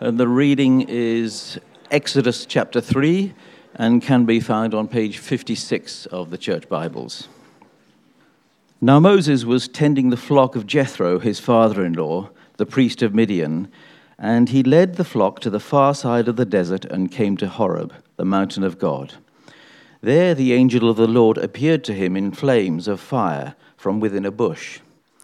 And the reading is Exodus chapter 3 and can be found on page 56 of the Church Bibles. Now Moses was tending the flock of Jethro, his father-in-law, the priest of Midian, and he led the flock to the far side of the desert and came to Horeb, the mountain of God. There the angel of the Lord appeared to him in flames of fire from within a bush.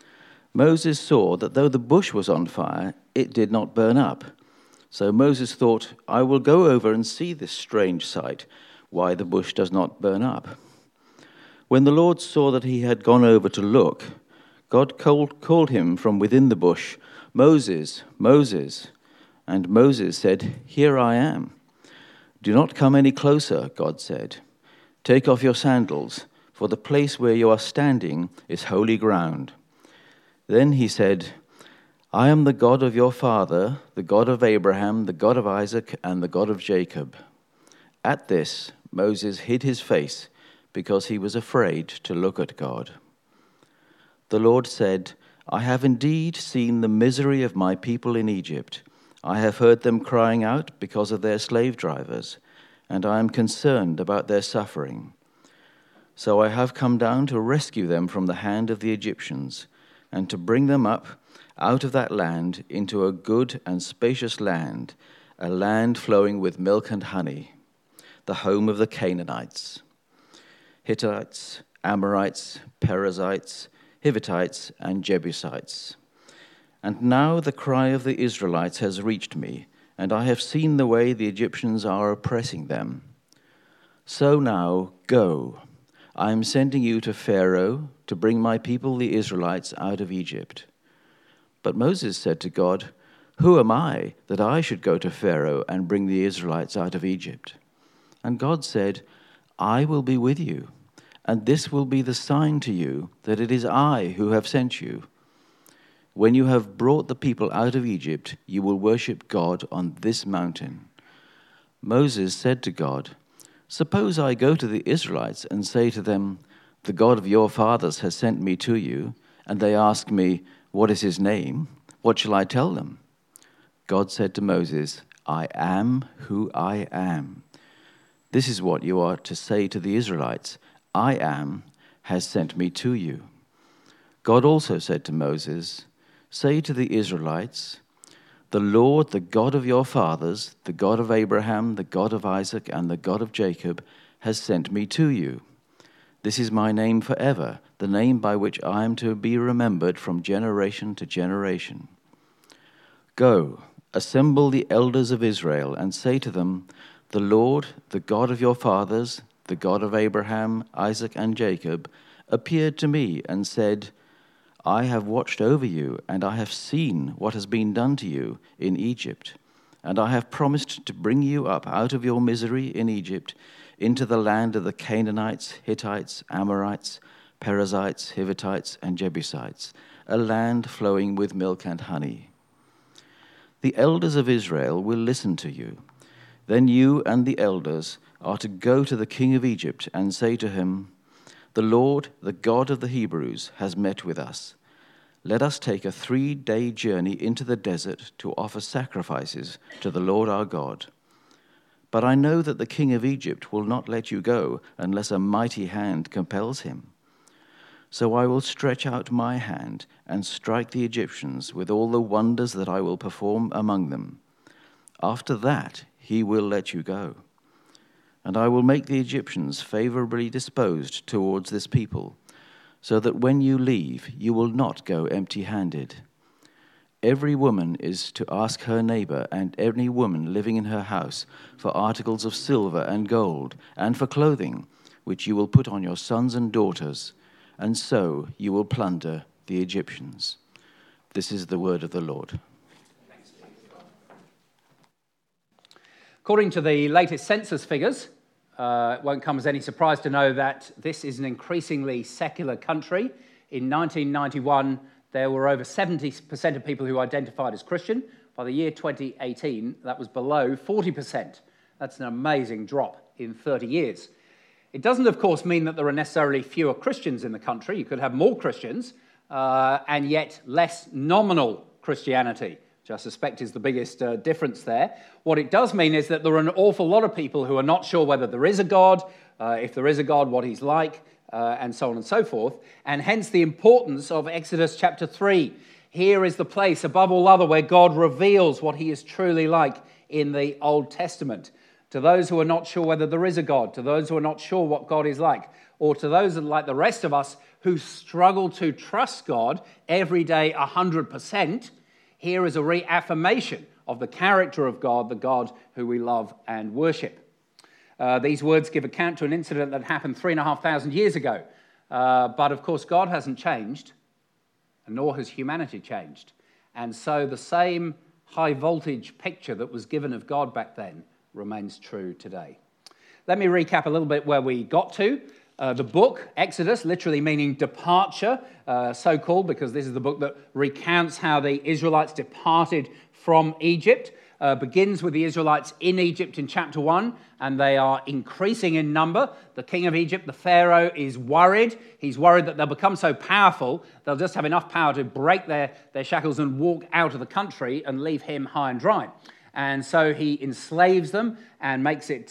Moses saw that though the bush was on fire, it did not burn up. So Moses thought, I will go over and see this strange sight, why the bush does not burn up. When the Lord saw that he had gone over to look, God called him from within the bush, Moses, Moses. And Moses said, Here I am. Do not come any closer, God said. Take off your sandals, for the place where you are standing is holy ground. Then he said, I am the God of your father, the God of Abraham, the God of Isaac, and the God of Jacob. At this, Moses hid his face because he was afraid to look at God. The Lord said, I have indeed seen the misery of my people in Egypt. I have heard them crying out because of their slave drivers, and I am concerned about their suffering. So I have come down to rescue them from the hand of the Egyptians, and to bring them up out of that land into a good and spacious land, a land flowing with milk and honey, the home of the Canaanites, Hittites, Amorites, Perizzites, Hivitites, and Jebusites. And now the cry of the Israelites has reached me, and I have seen the way the Egyptians are oppressing them. So now, go. I am sending you to Pharaoh to bring my people the Israelites out of Egypt. But Moses said to God, Who am I that I should go to Pharaoh and bring the Israelites out of Egypt? And God said, I will be with you, and this will be the sign to you that it is I who have sent you. When you have brought the people out of Egypt, you will worship God on this mountain. Moses said to God, Suppose I go to the Israelites and say to them, The God of your fathers has sent me to you, and they ask me, What is his name? What shall I tell them? God said to Moses, I am who I am. This is what you are to say to the Israelites, I am has sent me to you. God also said to Moses, Say to the Israelites, The Lord, the God of your fathers, the God of Abraham, the God of Isaac, and the God of Jacob, has sent me to you. This is my name forever, the name by which I am to be remembered from generation to generation. Go, assemble the elders of Israel, and say to them, The Lord, the God of your fathers, the God of Abraham, Isaac, and Jacob, appeared to me and said, I have watched over you, and I have seen what has been done to you in Egypt, and I have promised to bring you up out of your misery in Egypt into the land of the Canaanites, Hittites, Amorites, Perizzites, Hivitites, and Jebusites, a land flowing with milk and honey. The elders of Israel will listen to you. Then you and the elders are to go to the king of Egypt and say to him, The Lord, the God of the Hebrews, has met with us. Let us take a 3-day journey into the desert to offer sacrifices to the Lord our God. But I know that the king of Egypt will not let you go unless a mighty hand compels him. So I will stretch out my hand and strike the Egyptians with all the wonders that I will perform among them. After that, he will let you go. And I will make the Egyptians favorably disposed towards this people, so that when you leave, you will not go empty-handed. Every woman is to ask her neighbor and any woman living in her house for articles of silver and gold and for clothing, which you will put on your sons and daughters, and so you will plunder the Egyptians. This is the word of the Lord. According to the latest census figures, it won't come as any surprise to know that this is an increasingly secular country. In 1991, there were over 70% of people who identified as Christian. By the year 2018, that was below 40%. That's an amazing drop in 30 years. It doesn't, of course, mean that there are necessarily fewer Christians in the country. You could have more Christians, and yet less nominal Christianity. which I suspect is the biggest difference there. What it does mean is that there are an awful lot of people who are not sure whether there is a God, if there is a God, what he's like, and so on and so forth. And hence the importance of Exodus chapter 3. Here is the place, above all other, where God reveals what he is truly like in the Old Testament. To those who are not sure whether there is a God, to those who are not sure what God is like, or to those like the rest of us who struggle to trust God every day 100%, here is a reaffirmation of the character of God, the God who we love and worship. These words give account to an incident that happened 3,500 years ago. But of course, God hasn't changed, nor has humanity changed. And so the same high voltage picture that was given of God back then remains true today. Let me recap a little bit where we got to. The book, Exodus, literally meaning departure, so called because this is the book that recounts how the Israelites departed from Egypt. Begins with the Israelites in Egypt in chapter 1, and they are increasing in number. The king of Egypt, the Pharaoh, is worried. He's worried that they'll become so powerful, they'll just have enough power to break their shackles and walk out of the country and leave him high and dry. And so he enslaves them and makes it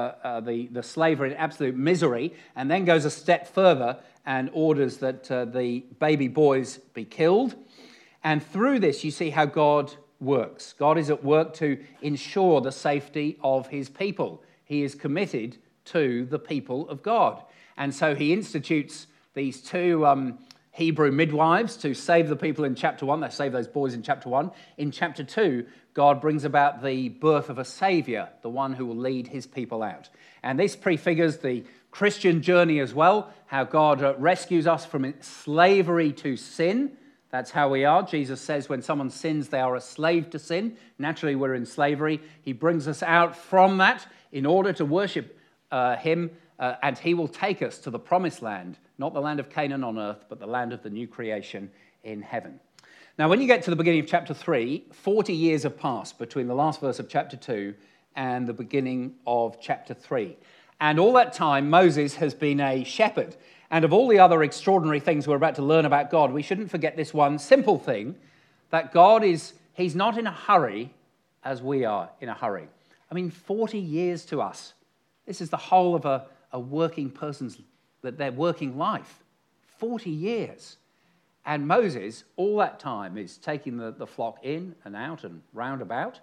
the slavery an absolute misery, and then goes a step further and orders that the baby boys be killed. And through this, you see how God works. God is at work to ensure the safety of his people. He is committed to the people of God. And so he institutes these two Hebrew midwives to save the people in chapter 1. They save those boys in chapter 1. In chapter 2, God brings about the birth of a Savior, the one who will lead his people out. And this prefigures the Christian journey as well, how God rescues us from slavery to sin. That's how we are. Jesus says when someone sins, they are a slave to sin. Naturally, we're in slavery. He brings us out from that in order to worship him, and he will take us to the promised land, not the land of Canaan on earth, but the land of the new creation in heaven. Now, when you get to the beginning of chapter 3, 40 years have passed between the last verse of chapter 2 and the beginning of chapter 3. And all that time, Moses has been a shepherd. And of all the other extraordinary things we're about to learn about God, we shouldn't forget this one simple thing, that God he's not in a hurry as we are in a hurry. I mean, 40 years to us. This is the whole of a working person's, their working life. 40 years. And Moses, all that time, is taking the flock in and out and round about.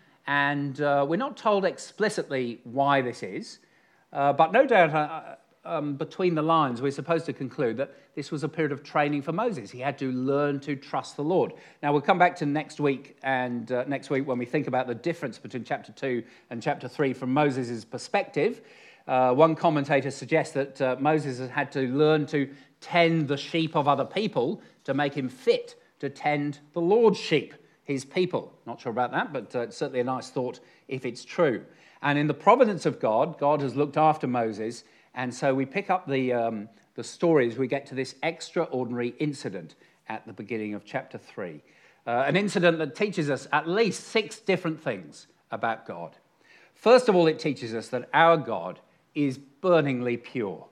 And we're not told explicitly why this is, but no doubt between the lines, we're supposed to conclude that this was a period of training for Moses. He had to learn to trust the Lord. Now, we'll come back to next week, and next week when we think about the difference between chapter 2 and chapter 3 from Moses' perspective. One commentator suggests that Moses has had to learn to tend the sheep of other people to make him fit to tend the Lord's sheep, his people. Not sure about that, but it's certainly a nice thought if it's true. And in the providence of God, God has looked after Moses, and so we pick up the stories. We get to this extraordinary incident at the beginning of chapter 3. An incident that teaches us at least 6 different things about God. First of all, it teaches us that our God is burningly pure.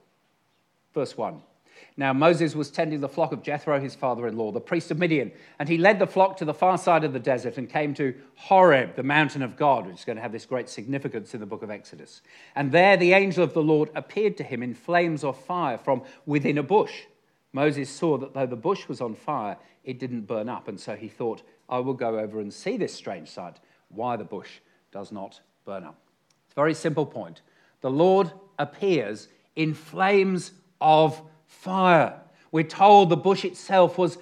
Verse 1. Now Moses was tending the flock of Jethro, his father-in-law, the priest of Midian, and he led the flock to the far side of the desert and came to Horeb, the mountain of God, which is going to have this great significance in the book of Exodus. And there the angel of the Lord appeared to him in flames of fire from within a bush. Moses saw that though the bush was on fire, it didn't burn up, and so he thought, I will go over and see this strange sight, why the bush does not burn up. It's a very simple point. The Lord appears in flames of fire. We're told the bush itself was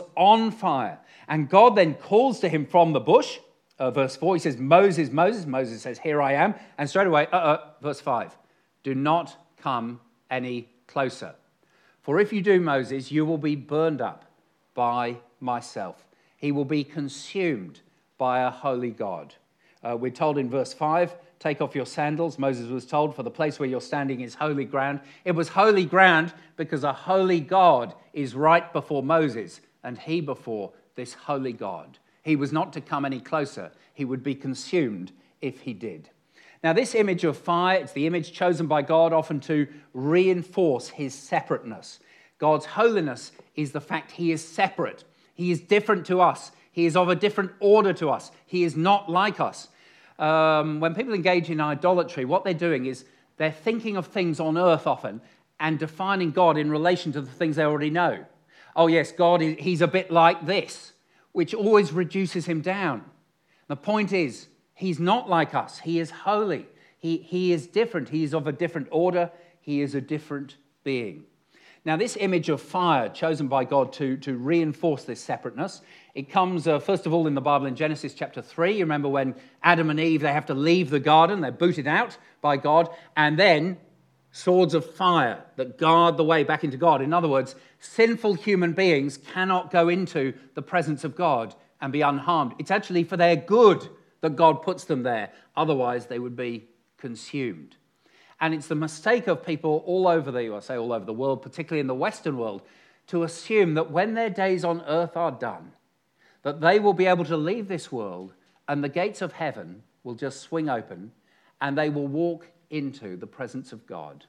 on fire. And God then calls to him from the bush. Verse 4, he says, Moses, Moses. Moses says, here I am. And straight away, verse 5, do not come any closer. For if you do, Moses, you will be burned up by myself. He will be consumed by a holy God. We're told in verse 5, take off your sandals. Moses was told, for the place where you're standing is holy ground. It was holy ground because a holy God is right before Moses and he before this holy God. He was not to come any closer. He would be consumed if he did. Now, this image of fire, it's the image chosen by God often to reinforce his separateness. God's holiness is the fact he is separate. He is different to us. He is of a different order to us. He is not like us. When people engage in idolatry, what they're doing is they're thinking of things on earth often and defining God in relation to the things they already know. Oh yes, God, he's a bit like this, which always reduces him down. The point is, he's not like us. He is holy. He is different. He is of a different order. He is a different being. Now, this image of fire chosen by God to reinforce this separateness, it comes, first of all, in the Bible in Genesis chapter 3. You remember when Adam and Eve, they have to leave the garden. They're booted out by God. And then swords of fire that guard the way back into God. In other words, sinful human beings cannot go into the presence of God and be unharmed. It's actually for their good that God puts them there. Otherwise, they would be consumed. And it's the mistake of people all over the world, particularly in the Western world, to assume that when their days on earth are done, that they will be able to leave this world and the gates of heaven will just swing open and they will walk into the presence of God.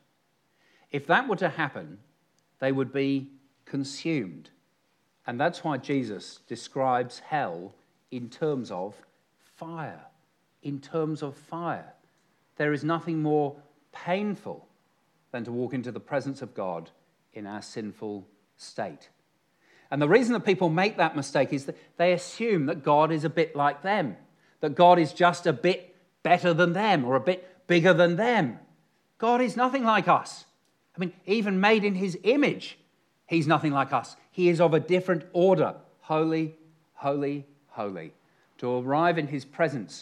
If that were to happen, they would be consumed. And that's why Jesus describes hell in terms of fire. In terms of fire. There is nothing more painful than to walk into the presence of God in our sinful state. And the reason that people make that mistake is that they assume that God is a bit like them, that God is just a bit better than them or a bit bigger than them. God is nothing like us. I mean, even made in his image, he's nothing like us. He is of a different order. Holy, holy, holy. To arrive in his presence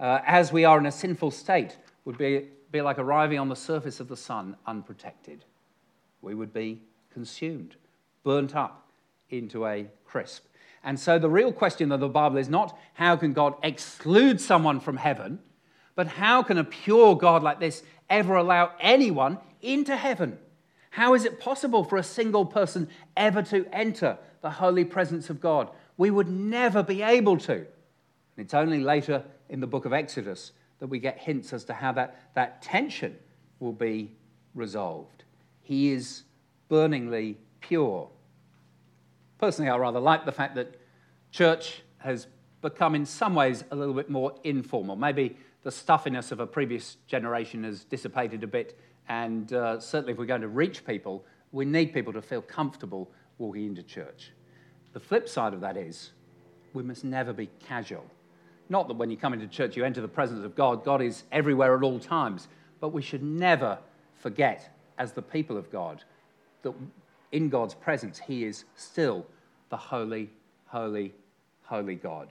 as we are in a sinful state would be like arriving on the surface of the sun unprotected. We would be consumed, burnt up into a crisp. And so the real question of the Bible is not how can God exclude someone from heaven, but how can a pure God like this ever allow anyone into heaven? How is it possible for a single person ever to enter the holy presence of God? We would never be able to. And it's only later in the book of Exodus that we get hints as to how that tension will be resolved. He is burningly pure. Personally, I rather like the fact that church has become in some ways a little bit more informal. Maybe the stuffiness of a previous generation has dissipated a bit, and certainly if we're going to reach people, we need people to feel comfortable walking into church. The flip side of that is we must never be casual. Not that when you come into church, you enter the presence of God. God is everywhere at all times. But we should never forget, as the people of God, that in God's presence, he is still the holy, holy, holy God.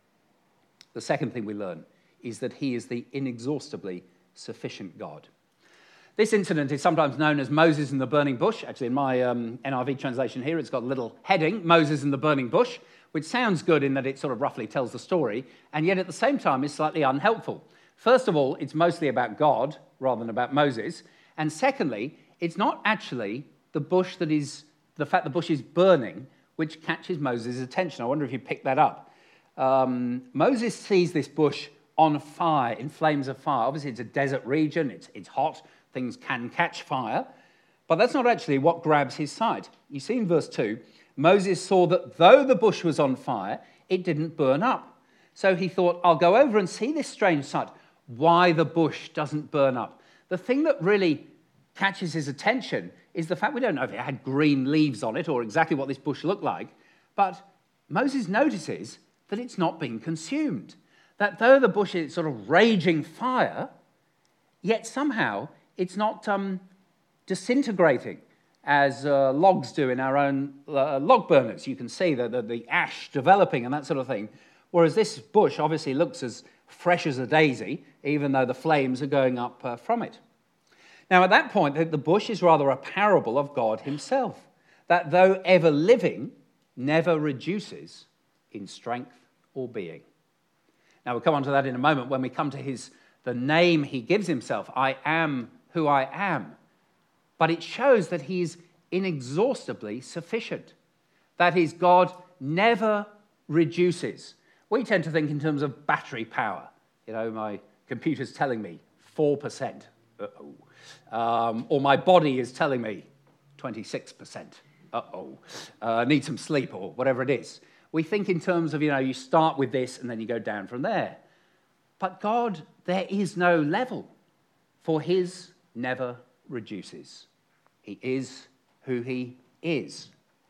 The second thing we learn is that he is the inexhaustibly sufficient God. This incident is sometimes known as Moses in the burning bush. Actually, in my NIV translation here, it's got a little heading, Moses in the burning bush, which sounds good in that it sort of roughly tells the story, and yet at the same time is slightly unhelpful. First of all, it's mostly about God rather than about Moses. And secondly, it's not actually the fact the bush is burning, which catches Moses' attention. I wonder if you picked that up. Moses sees this bush on fire, in flames of fire. Obviously, it's a desert region, it's hot, things can catch fire. But that's not actually what grabs his sight. You see in verse 2, Moses saw that though the bush was on fire, it didn't burn up. So he thought, I'll go over and see this strange sight, why the bush doesn't burn up. The thing that really catches his attention is the fact we don't know if it had green leaves on it or exactly what this bush looked like, but Moses notices that it's not being consumed. That though the bush is sort of raging fire, yet somehow it's not disintegrating as logs do in our own log burners. You can see the ash developing and that sort of thing. Whereas this bush obviously looks as fresh as a daisy, even though the flames are going up from it. Now, at that point, the bush is rather a parable of God himself, that though ever living, never reduces in strength or being. Now, we'll come on to that in a moment when we come to the name he gives himself, I am who I am. But it shows that he is inexhaustibly sufficient. That is, God never reduces. We tend to think in terms of battery power. You know, my computer's telling me 4%. Or my body is telling me 26%. Need some sleep or whatever it is. We think in terms of, you start with this and then you go down from there. But God, there is no level, for his never reduces. He is who he is.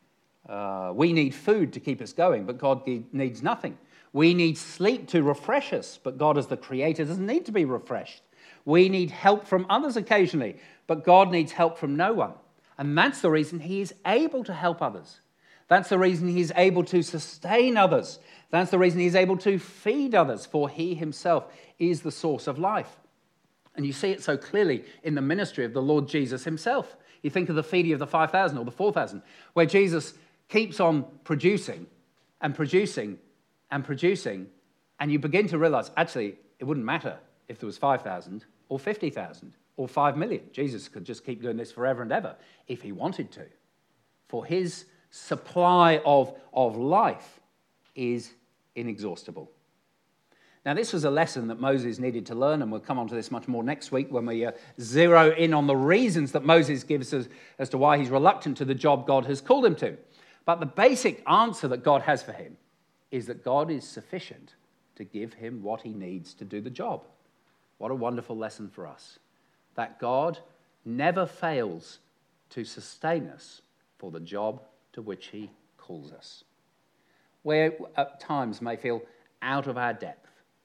We need food to keep us going, but God needs nothing. We need sleep to refresh us, but God as the creator doesn't need to be refreshed. We need help from others occasionally, but God needs help from no one. And that's the reason he is able to help others. That's the reason he's able to sustain others. That's the reason he's able to feed others, for he himself is the source of life. And you see it so clearly in the ministry of the Lord Jesus himself. You think of the feeding of the 5,000 or the 4,000, where Jesus keeps on producing and producing and producing, and you begin to realize, actually, it wouldn't matter if there was 5,000 or 50,000 or 5 million. Jesus could just keep doing this forever and ever if he wanted to. For his supply of life is inexhaustible. Now, this was a lesson that Moses needed to learn, and we'll come on to this much more next week when we zero in on the reasons that Moses gives us as to why he's reluctant to the job God has called him to. But the basic answer that God has for him is that God is sufficient to give him what he needs to do the job. What a wonderful lesson for us, that God never fails to sustain us for the job to which he calls us. Where at times may feel out of our depth,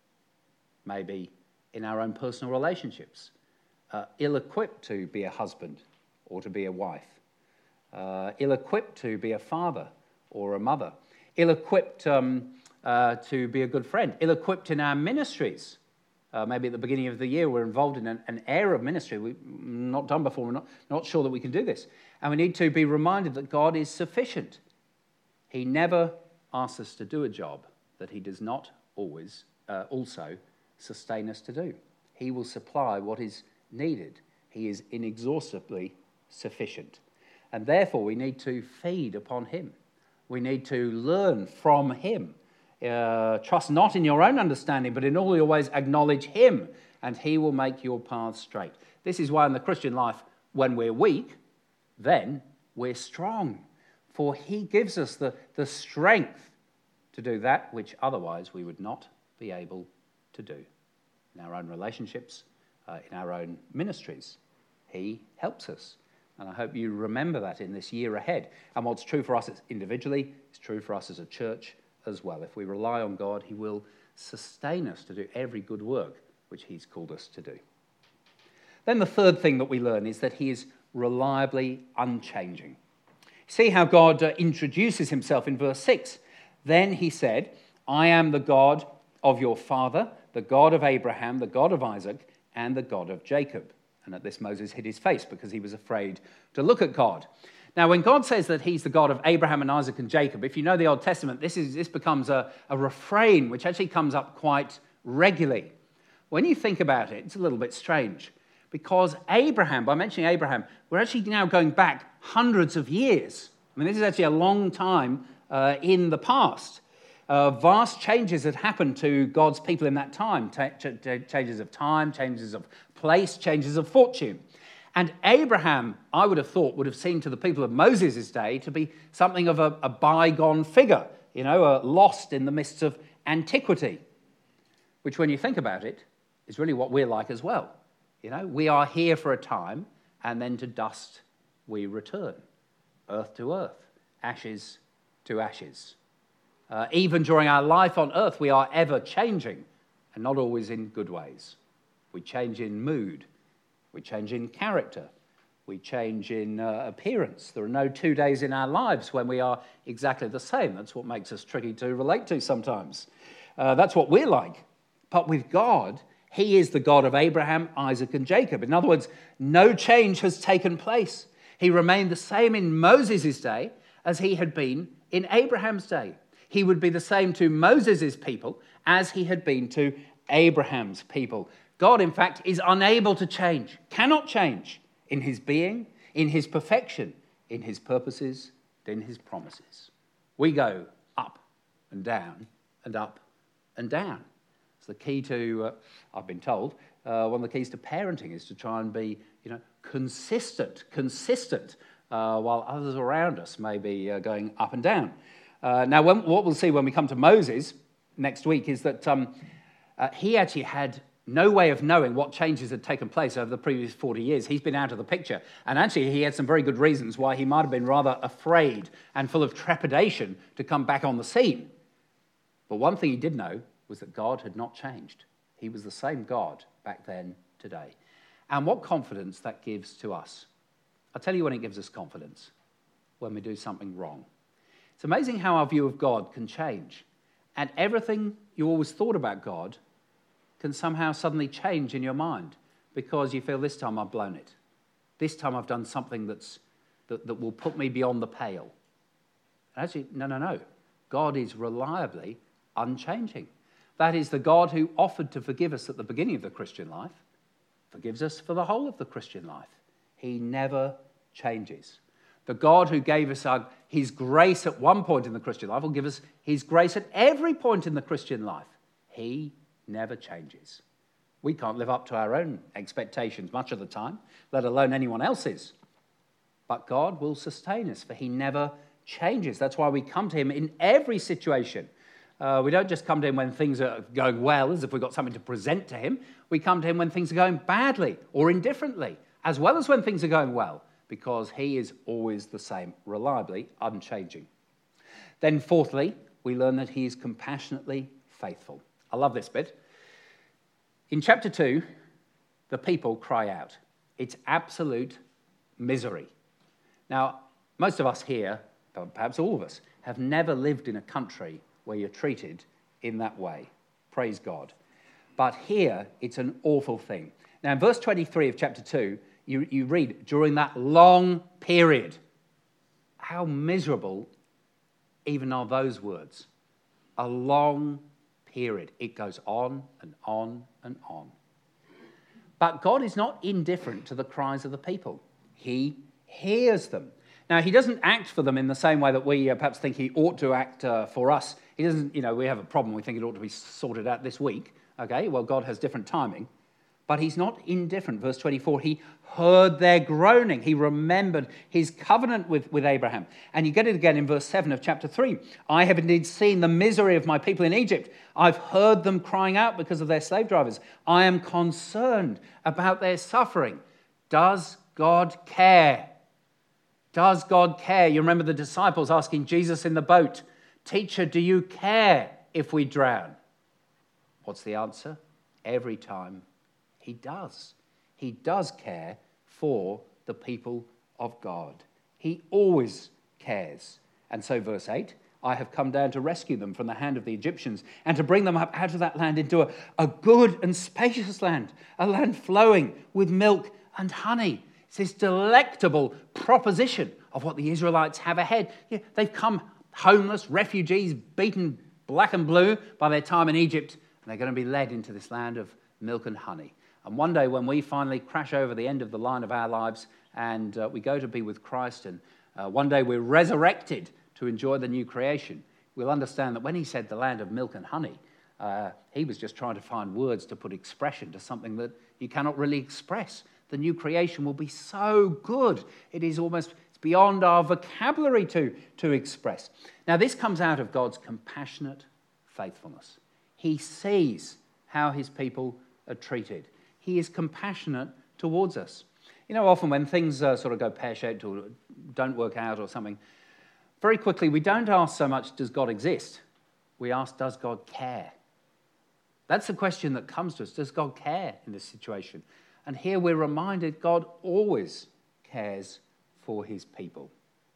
maybe in our own personal relationships, ill-equipped to be a husband or to be a wife, ill-equipped to be a father or a mother, ill-equipped to be a good friend, ill-equipped in our ministries. Maybe at the beginning of the year we're involved in an area of ministry we've not done before, we're not sure that we can do this. And we need to be reminded that God is sufficient. He never asks us to do a job that he does not always also sustain us to do. He will supply what is needed. He is inexhaustibly sufficient. And therefore we need to feed upon him. We need to learn from him. Trust not in your own understanding, but in all your ways acknowledge him, and he will make your paths straight. This is why in the Christian life, when we're weak, then we're strong. For he gives us the strength to do that which otherwise we would not be able to do. In our own relationships, in our own ministries, he helps us. And I hope you remember that in this year ahead. And what's true for us individually is true for us as a church as well. If we rely on God, he will sustain us to do every good work which he's called us to do. Then the third thing that we learn is that he is reliably unchanging. See how God introduces himself in verse 6. Then he said, I am the God of your father, the God of Abraham, the God of Isaac, and the God of Jacob. And at this Moses hid his face because he was afraid to look at God. Now, when God says that he's the God of Abraham and Isaac and Jacob, if you know the Old Testament, this becomes a refrain which actually comes up quite regularly. When you think about it, it's a little bit strange, because Abraham, by mentioning Abraham, we're actually now going back hundreds of years. I mean, this is actually a long time in the past. Vast changes had happened to God's people in that time, changes of time, changes of place, changes of fortune. And Abraham, I would have thought, would have seemed to the people of Moses' day to be something of a bygone figure, lost in the mists of antiquity, which when you think about it, is really what we're like as well. We are here for a time, and then to dust we return, earth to earth, ashes to ashes. Even during our life on earth, we are ever changing, and not always in good ways. We change in mood. We change in character. We change in appearance. There are no 2 days in our lives when we are exactly the same. That's what makes us tricky to relate to sometimes. That's what we're like. But with God, he is the God of Abraham, Isaac, and Jacob. In other words, no change has taken place. He remained the same in Moses' day as he had been in Abraham's day. He would be the same to Moses' people as he had been to Abraham's people. God, in fact, is unable to change, cannot change in his being, in his perfection, in his purposes, and in his promises. We go up and down and up and down. It's the key to, I've been told, one of the keys to parenting is to try and be, consistent, while others around us may be going up and down. Now, what we'll see when we come to Moses next week is that he actually had no way of knowing what changes had taken place over the previous 40 years. He's been out of the picture. And actually, he had some very good reasons why he might have been rather afraid and full of trepidation to come back on the scene. But one thing he did know was that God had not changed. He was the same God back then, today. And what confidence that gives to us. I'll tell you when it gives us confidence. When we do something wrong. It's amazing how our view of God can change. And everything you always thought about God can somehow suddenly change in your mind because you feel this time I've blown it. This time I've done something that will put me beyond the pale. And actually, no. God is reliably unchanging. That is the God who offered to forgive us at the beginning of the Christian life, forgives us for the whole of the Christian life. He never changes. The God who gave us his grace at one point in the Christian life will give us his grace at every point in the Christian life. He never changes. We can't live up to our own expectations much of the time, let alone anyone else's. But God will sustain us, for he never changes. That's why we come to him in every situation. We don't just come to him when things are going well, as if we've got something to present to him. We come to him when things are going badly or indifferently, as well as when things are going well, because he is always the same, reliably unchanging. Then fourthly, we learn that he is compassionately faithful. I love this bit. In chapter 2, the people cry out. It's absolute misery. Now, most of us here, perhaps all of us, have never lived in a country where you're treated in that way. Praise God. But here, it's an awful thing. Now, in verse 23 of chapter 2, you read, during that long period, how miserable even are those words. A long period. It goes on and on and on. But God is not indifferent to the cries of the people. He hears them. Now, he doesn't act for them in the same way that we perhaps think he ought to act for us. He doesn't, we have a problem. We think it ought to be sorted out this week. Okay, well, God has different timing. But he's not indifferent. Verse 24, he heard their groaning. He remembered his covenant with Abraham. And you get it again in verse 7 of chapter 3. I have indeed seen the misery of my people in Egypt. I've heard them crying out because of their slave drivers. I am concerned about their suffering. Does God care? Does God care? You remember the disciples asking Jesus in the boat, Teacher, do you care if we drown? What's the answer? Every time. He does. He does care for the people of God. He always cares. And so verse 8, I have come down to rescue them from the hand of the Egyptians and to bring them up out of that land into a good and spacious land, a land flowing with milk and honey. It's this delectable proposition of what the Israelites have ahead. Yeah, they've come homeless, refugees, beaten black and blue by their time in Egypt, and they're going to be led into this land of milk and honey. And one day when we finally crash over the end of the line of our lives and we go to be with Christ and one day we're resurrected to enjoy the new creation, we'll understand that when he said the land of milk and honey, he was just trying to find words to put expression to something that you cannot really express. The new creation will be so good. It's beyond our vocabulary to express. Now, this comes out of God's compassionate faithfulness. He sees how his people are treated. He is compassionate towards us. Often when things sort of go pear-shaped or don't work out or something, very quickly we don't ask so much, does God exist? We ask, does God care? That's the question that comes to us. Does God care in this situation? And here we're reminded God always cares for his people.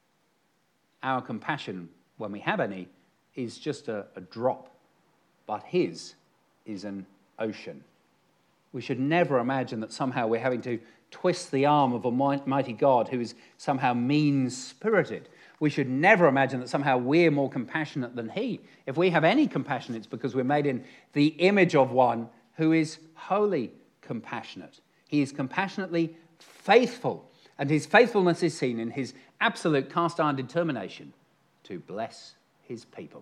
Our compassion, when we have any, is just a drop, but his is an ocean. We should never imagine that somehow we're having to twist the arm of a mighty God who is somehow mean-spirited. We should never imagine that somehow we're more compassionate than he. If we have any compassion, it's because we're made in the image of one who is wholly compassionate. He is compassionately faithful, and his faithfulness is seen in his absolute cast-iron determination to bless his people,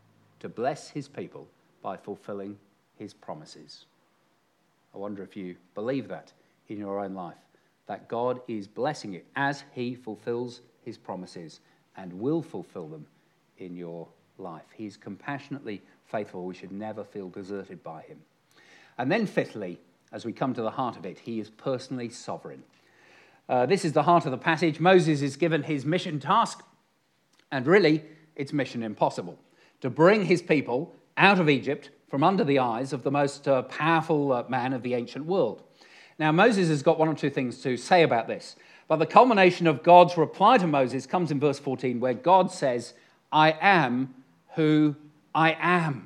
by fulfilling his promises. I wonder if you believe that in your own life, that God is blessing you as he fulfills his promises and will fulfill them in your life. He's compassionately faithful. We should never feel deserted by him. And then fifthly, as we come to the heart of it, he is personally sovereign. This is the heart of the passage. Moses is given his mission task, and really, it's mission impossible, to bring his people out of Egypt from under the eyes of the most powerful man of the ancient world. Now, Moses has got one or two things to say about this, but the culmination of God's reply to Moses comes in verse 14, where God says, I am who I am.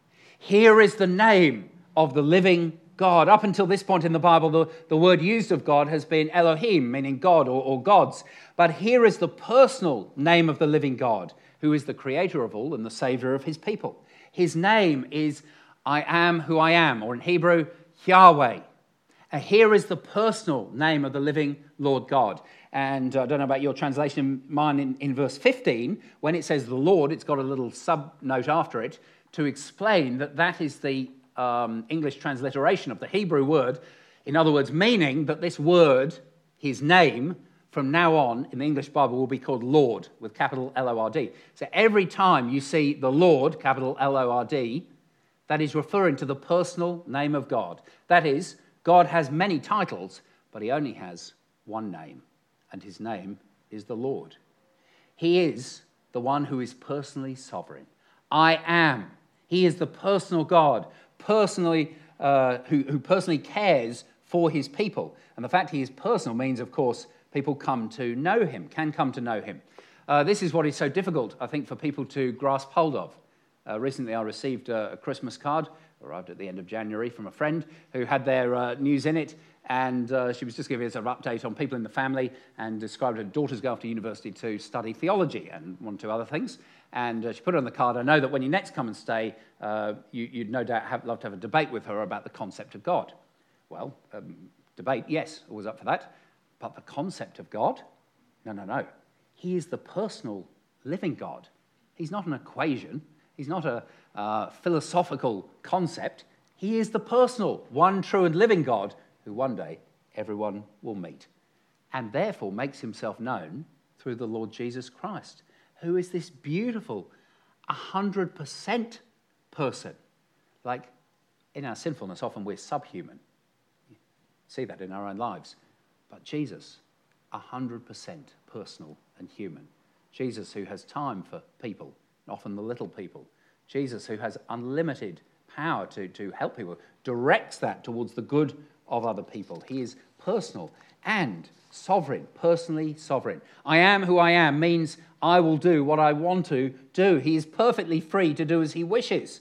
Here is the name of the living God. Up until this point in the Bible, the word used of God has been Elohim, meaning God or gods. But here is the personal name of the living God, who is the creator of all and the savior of his people. His name is I am who I am, or in Hebrew, Yahweh. And here is the personal name of the living Lord God. And I don't know about your translation, mine in verse 15, when it says the Lord, it's got a little sub-note after it to explain that is the English transliteration of the Hebrew word. In other words, meaning that this word, his name, from now on in the English Bible will be called Lord with capital L-O-R-D. So every time you see the Lord, capital L-O-R-D, that is referring to the personal name of God. That is, God has many titles, but he only has one name, and his name is the Lord. He is the one who is personally sovereign. I am. He is the personal God, personally who personally cares for his people. And the fact he is personal means, of course, people come to know him, can come to know him. This is what is so difficult, I think, for people to grasp hold of. Recently, I received a Christmas card, arrived at the end of January, from a friend who had their news in it, and she was just giving us an update on people in the family and described her daughter's going off to university to study theology and one or two other things. And she put it on the card, I know that when you next come and stay, you'd no doubt love to have a debate with her about the concept of God. Well, debate, yes, always up for that. But the concept of God? No. He is the personal living God. He's not an equation. He's not a philosophical concept. He is the personal, one true and living God who one day everyone will meet, and therefore makes himself known through the Lord Jesus Christ, who is this beautiful 100% person. Like, in our sinfulness, often we're subhuman. You see that in our own lives. But Jesus, 100% personal and human. Jesus who has time for people, often the little people. Jesus who has unlimited power to help people, directs that towards the good of other people. He is personal and sovereign, personally sovereign. I am who I am means I will do what I want to do. He is perfectly free to do as he wishes.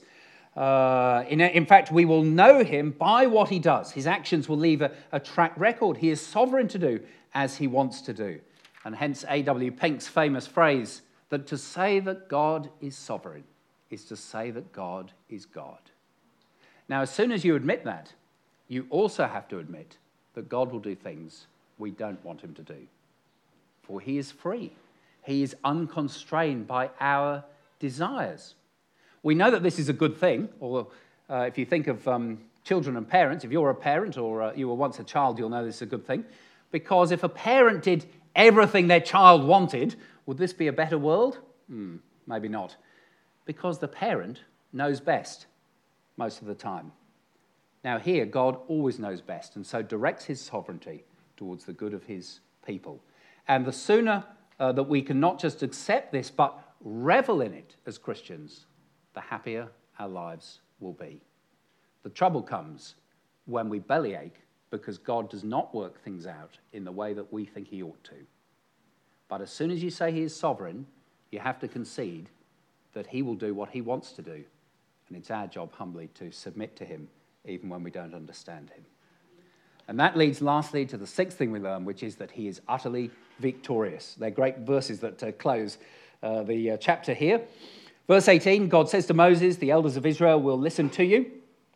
In fact, we will know him by what he does. His actions will leave a track record. He is sovereign to do as he wants to do. And hence A.W. Pink's famous phrase that to say that God is sovereign is to say that God is God. Now, as soon as you admit that, you also have to admit that God will do things we don't want him to do. For he is free. He is unconstrained by our desires. We know that this is a good thing, or if you think of children and parents, if you're a parent or you were once a child, you'll know this is a good thing. Because if a parent did everything their child wanted, would this be a better world? Maybe not. Because the parent knows best most of the time. Now here, God always knows best, and so directs his sovereignty towards the good of his people. And the sooner that we can not just accept this, but revel in it as Christians, the happier our lives will be. The trouble comes when we bellyache because God does not work things out in the way that we think he ought to. But as soon as you say he is sovereign, you have to concede that he will do what he wants to do. And it's our job humbly to submit to him, even when we don't understand him. And that leads lastly to the sixth thing we learn, which is that he is utterly victorious. They're great verses that close the chapter here. Verse 18, God says to Moses, the elders of Israel will listen to you.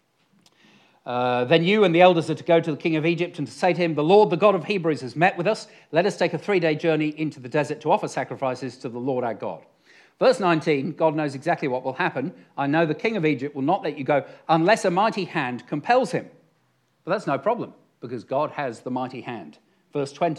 Then you and the elders are to go to the king of Egypt and to say to him, the Lord, the God of Hebrews, has met with us. Let us take a 3-day journey into the desert to offer sacrifices to the Lord our God. Verse 19, God knows exactly what will happen. I know the king of Egypt will not let you go unless a mighty hand compels him. But that's no problem, because God has the mighty hand. Verse 20,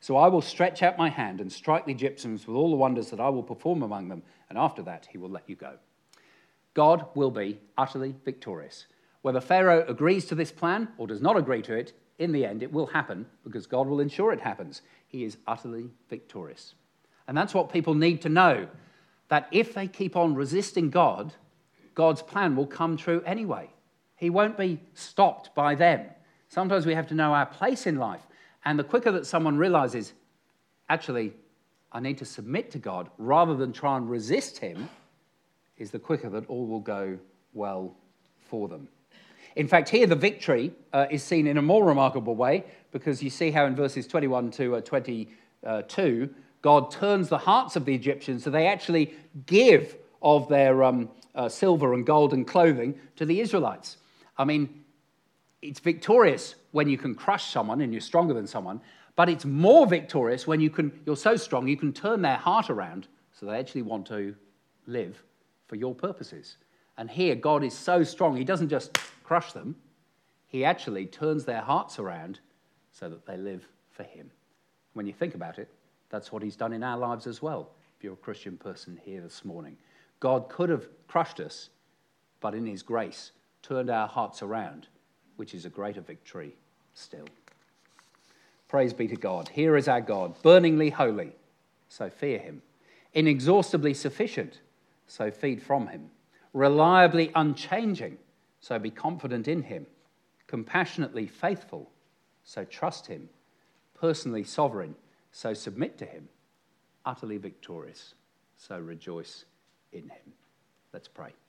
So I will stretch out my hand and strike the Egyptians with all the wonders that I will perform among them, and after that he will let you go. God will be utterly victorious. Whether Pharaoh agrees to this plan or does not agree to it, in the end it will happen because God will ensure it happens. He is utterly victorious. And that's what people need to know, that if they keep on resisting God, God's plan will come true anyway. He won't be stopped by them. Sometimes we have to know our place in life. And the quicker that someone realizes, actually, I need to submit to God rather than try and resist him, is the quicker that all will go well for them. In fact, here the victory is seen in a more remarkable way, because you see how in verses 21 to 22, God turns the hearts of the Egyptians so they actually give of their silver and gold and clothing to the Israelites. I mean, it's victorious when you can crush someone and you're stronger than someone, but it's more victorious when you're so strong you can turn their heart around so they actually want to live for your purposes. And here God is so strong, he doesn't just crush them, he actually turns their hearts around so that they live for him. When you think about it, that's what he's done in our lives as well. If you're a Christian person here this morning, God could have crushed us, but in his grace turned our hearts around, which is a greater victory still. Praise be to God. Here is our God, burningly holy, so fear him. Inexhaustibly sufficient, so feed from him. Reliably unchanging, so be confident in him. Compassionately faithful, so trust him. Personally sovereign, so submit to him. Utterly victorious, so rejoice in him. Let's pray.